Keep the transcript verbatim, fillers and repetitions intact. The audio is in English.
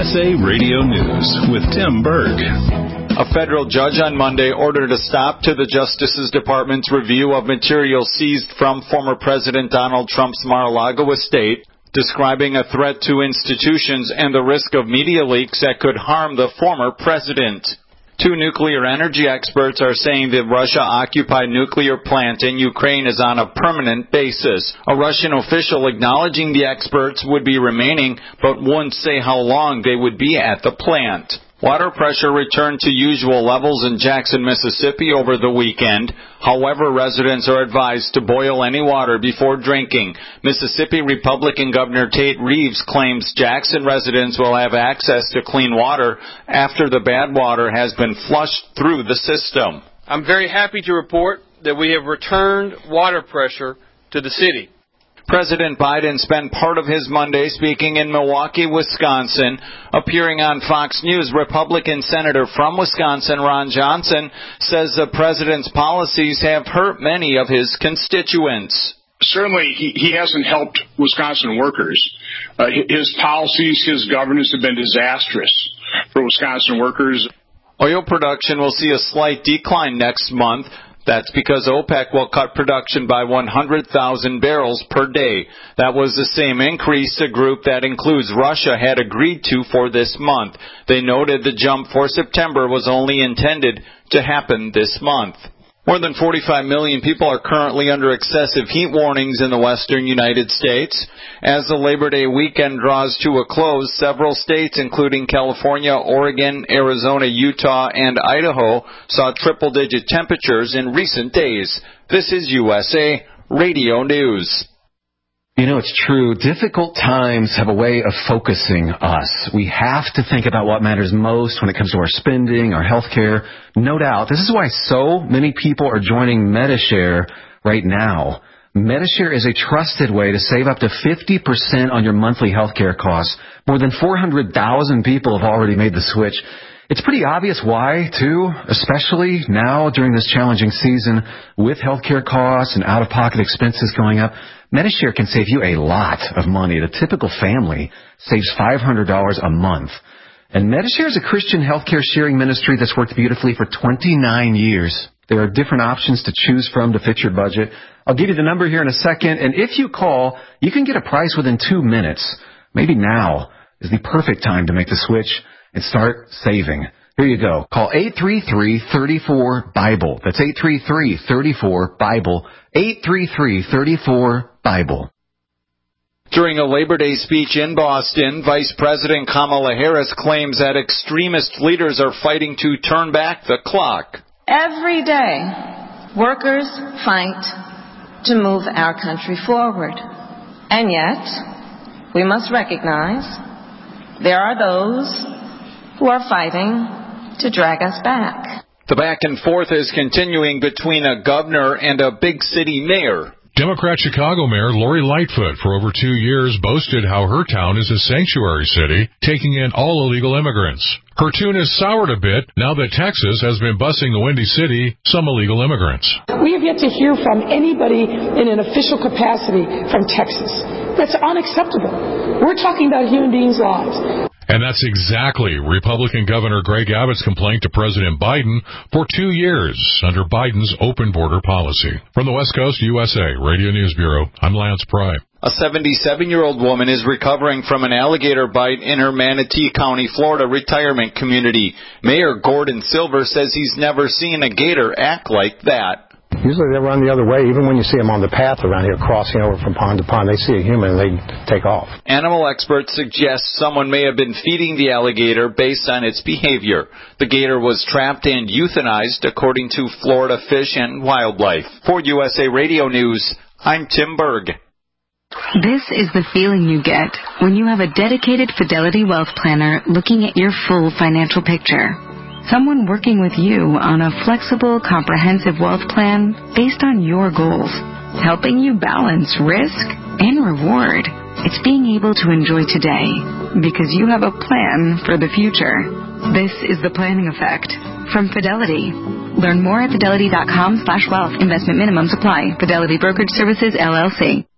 S A Radio News with Tim Berg. A federal judge on Monday ordered a stop to the Justice Department's review of material seized from former President Donald Trump's Mar-a-Lago estate, describing a threat to institutions and the risk of media leaks that could harm the former president. Two nuclear energy experts are saying the Russia-occupied nuclear plant in Ukraine is on a permanent basis. A Russian official acknowledging the experts would be remaining, but wouldn't say how long they would be at the plant. Water pressure returned to usual levels in Jackson, Mississippi over the weekend. However, residents are advised to boil any water before drinking. Mississippi Republican Governor Tate Reeves claims Jackson residents will have access to clean water after the bad water has been flushed through the system. I'm very happy to report that we have returned water pressure to the city. President Biden spent part of his Monday speaking in Milwaukee, Wisconsin. Appearing on Fox News, Republican Senator from Wisconsin, Ron Johnson, says the president's policies have hurt many of his constituents. Certainly, he, he hasn't helped Wisconsin workers. Uh, his policies, his governance have been disastrous for Wisconsin workers. Oil production will see a slight decline next month. That's because OPEC will cut production by one hundred thousand barrels per day. That was the same increase the group that includes Russia had agreed to for this month. They noted the jump for September was only intended to happen this month. More than forty-five million people are currently under excessive heat warnings in the western United States. As the Labor Day weekend draws to a close, several states, including California, Oregon, Arizona, Utah, and Idaho, saw triple-digit temperatures in recent days. This is U S A Radio News. You know, it's true. Difficult times have a way of focusing us. We have to think about what matters most when it comes to our spending, our health care. No doubt. This is why so many people are joining Medi-Share right now. Medi-Share is a trusted way to save up to fifty percent on your monthly health care costs. More than four hundred thousand people have already made the switch. It's pretty obvious why, too, especially now during this challenging season with healthcare costs and out-of-pocket expenses going up. Medi-Share can save you a lot of money. The typical family saves five hundred dollars a month. And Medi-Share is a Christian healthcare sharing ministry that's worked beautifully for twenty-nine years. There are different options to choose from to fit your budget. I'll give you the number here in a second, and if you call, you can get a price within two minutes. Maybe now is the perfect time to make the switch and start saving. Here you go. Call eight three three, three four, BIBLE. That's eight three three, three four, BIBLE. eight three three, three four, BIBLE. During a Labor Day speech in Boston, Vice President Kamala Harris claims that extremist leaders are fighting to turn back the clock. Every day, workers fight to move our country forward. And yet, we must recognize there are those who are fighting to drag us back. The back and forth is continuing between a governor and a big city mayor. Democrat Chicago Mayor Lori Lightfoot for over two years boasted how her town is a sanctuary city, taking in all illegal immigrants. Her tune has soured a bit now that Texas has been busing the Windy City some illegal immigrants. We have yet to hear from anybody in an official capacity from Texas. That's unacceptable. We're talking about human beings' lives. And that's exactly Republican Governor Greg Abbott's complaint to President Biden for two years under Biden's open border policy. From the West Coast, U S A Radio News Bureau, I'm Lance Pry. A seventy-seven-year-old woman is recovering from an alligator bite in her Manatee County, Florida retirement community. Mayor Gordon Silver says he's never seen a gator act like that. Usually they run the other way. Even when you see them on the path around here crossing over from pond to pond, they see a human and they take off. Animal experts suggest someone may have been feeding the alligator based on its behavior. The gator was trapped and euthanized, according to Florida Fish and Wildlife. For U S A Radio News, I'm Tim Berg. This is the feeling you get when you have a dedicated Fidelity Wealth Planner looking at your full financial picture. Someone working with you on a flexible, comprehensive wealth plan based on your goals, helping you balance risk and reward. It's being able to enjoy today because you have a plan for the future. This is the planning effect from Fidelity. Learn more at fidelity.com slash wealth. Investment minimums apply. Fidelity Brokerage Services, L L C.